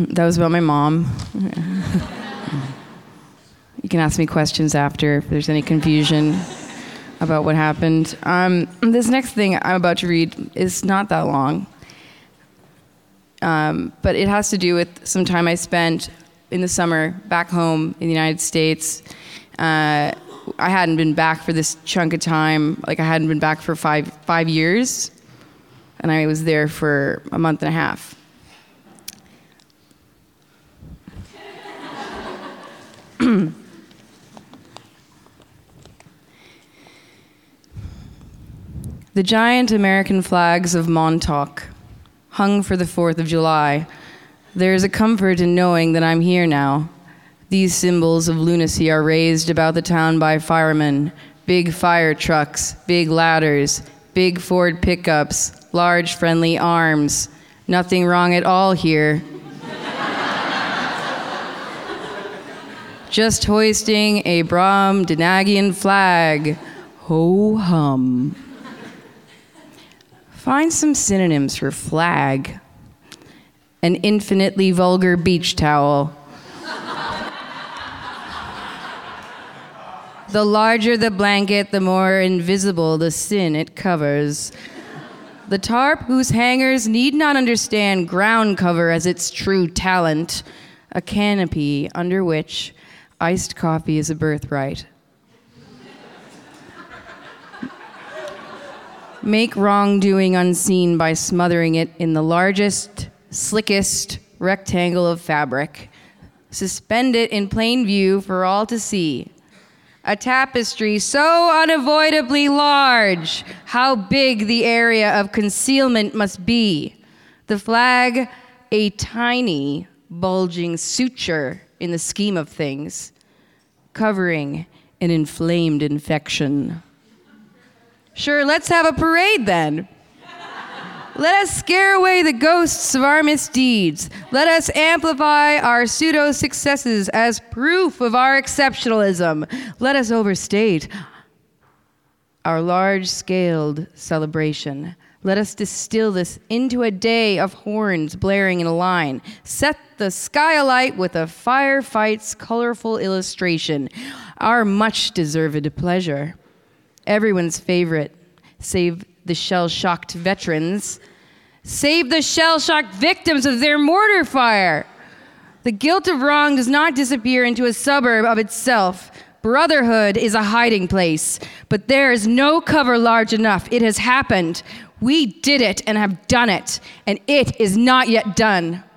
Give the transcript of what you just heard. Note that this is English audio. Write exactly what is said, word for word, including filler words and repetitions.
That was about my mom. You can ask me questions after if there's any confusion about what happened. Um, this next thing I'm about to read is not that long, um, but it has to do with some time I spent in the summer back home in the United States. Uh, I hadn't been back for this chunk of time. Like I hadn't been back for five five years, and I was there for a month and a half. The giant American flags of Montauk, hung for the fourth of July. There is a comfort in knowing that I'm here now. These symbols of lunacy are raised about the town by firemen, big fire trucks, big ladders, big Ford pickups, large friendly arms. Nothing wrong at all here. Just hoisting a Brahmdanagian flag. Ho-hum. Find some synonyms for flag. An infinitely vulgar beach towel. The larger the blanket, the more invisible the sin it covers. The tarp whose hangers need not understand ground cover as its true talent. A canopy under which iced coffee is a birthright. Make wrongdoing unseen by smothering it in the largest, slickest rectangle of fabric. Suspend it in plain view for all to see. A tapestry so unavoidably large, how big the area of concealment must be. The flag, a tiny, bulging suture in the scheme of things, covering an inflamed infection. Sure, let's have a parade then. Let us scare away the ghosts of our misdeeds. Let us amplify our pseudo-successes as proof of our exceptionalism. Let us overstate our large-scaled celebration. Let us distill this into a day of horns blaring in a line. Set the sky alight with a firefight's colorful illustration. Our much-deserved pleasure. Everyone's favorite, save the shell-shocked veterans. Save the shell-shocked victims of their mortar fire. The guilt of wrong does not disappear into a suburb of itself. Brotherhood is a hiding place, but there is no cover large enough. It has happened. We did it and have done it, and it is not yet done.